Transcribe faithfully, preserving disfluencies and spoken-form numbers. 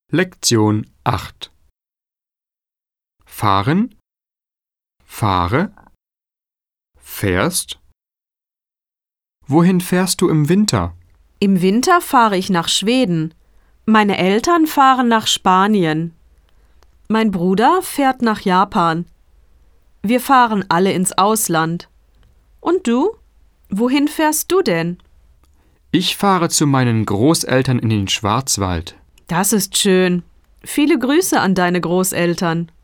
Lektion acht. Fahren, fahre, fährst. Wohin fährst du im Winter? Im Winter fahre ich nach Schweden. Meine Eltern fahren nach Spanien. Mein Bruder fährt nach Japan. Wir fahren alle ins Ausland. Und du? Wohin fährst du denn? Ich fahre zu meinen Großeltern in den Schwarzwald. Das ist schön. Viele Grüße an deine Großeltern.